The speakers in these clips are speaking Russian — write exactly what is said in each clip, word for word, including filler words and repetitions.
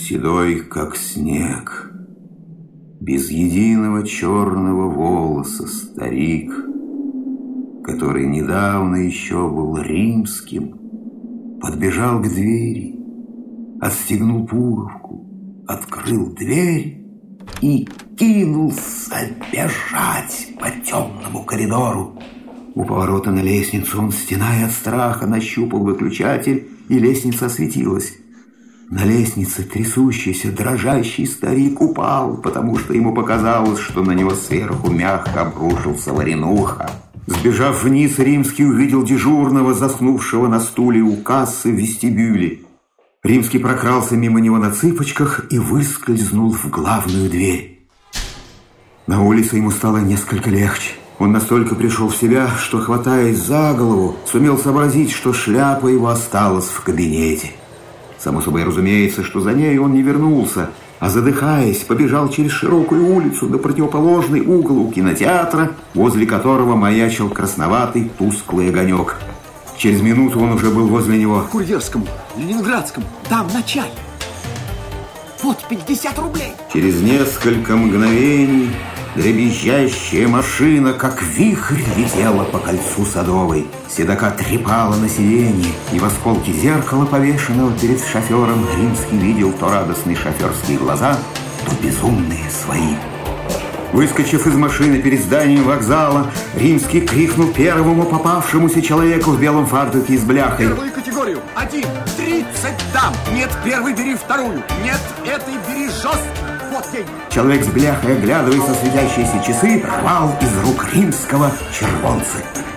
седой, как снег, без единого черного волоса старик, который недавно еще был римским, подбежал к двери, отстегнул пуговку, открыл дверь и кинулся бежать по темному коридору. У поворота на лестницу он, стеная от страха, нащупал выключатель, и лестница осветилась. На лестнице трясущийся, дрожащий старик упал, потому что ему показалось, что на него сверху мягко обрушился варенуха. Сбежав вниз, Римский увидел дежурного, заснувшего на стуле у кассы в вестибюле. Римский прокрался мимо него на цыпочках и выскользнул в главную дверь. На улице ему стало несколько легче. Он настолько пришел в себя, что, хватаясь за голову, сумел сообразить, что шляпа его осталась в кабинете. Само собой разумеется, что за ней он не вернулся, а, задыхаясь, побежал через широкую улицу на противоположный угол у кинотеатра, возле которого маячил красноватый тусклый огонек. Через минуту он уже был возле него. Курьерскому, Ленинградскому, там на чай. Вот пятьдесят рублей. Через несколько мгновений дребезжащая машина, как вихрь, летела по кольцу Садовой. Седока трепала на сиденье, и в осколке зеркала, повешенного перед шофером, Римский видел то радостные шоферские глаза, то безумные свои. Выскочив из машины перед зданием вокзала, Римский крикнул первому попавшемуся человеку в белом фартуке с бляхой: первую категорию, один, тридцать дам. Нет, первый бери вторую. Нет, этой бери жестко. Вот день. Человек с бляхой, оглядываясь на светящиеся часы, рвал из рук Римского червонцы.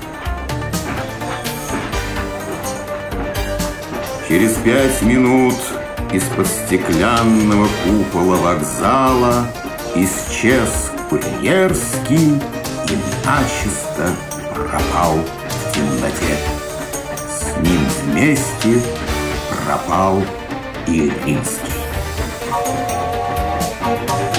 Через пять минут из-под стеклянного купола вокзала исчез Курьерский и начисто пропал в темноте. С ним вместе пропал и Римский.